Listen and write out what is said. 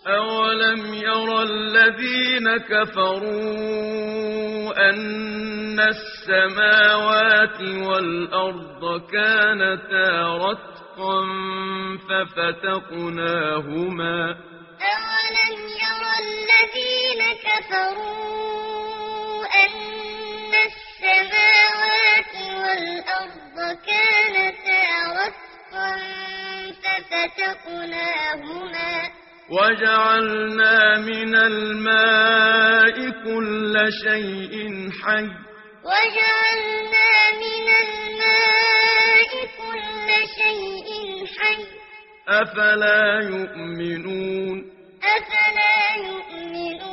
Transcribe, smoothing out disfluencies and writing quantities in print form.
أولم يرى الذين كفروا أن السماوات والأرض كانتا رتقا ففتقناهما أولم يرى الذين كفروا أن السماوات والأرض كانتا رتقا ففتقناهما وجعلنا من الماء كل شيء حي وجعلنا من الماء كل شيء حي أفلا يؤمنون أفلا يؤمنون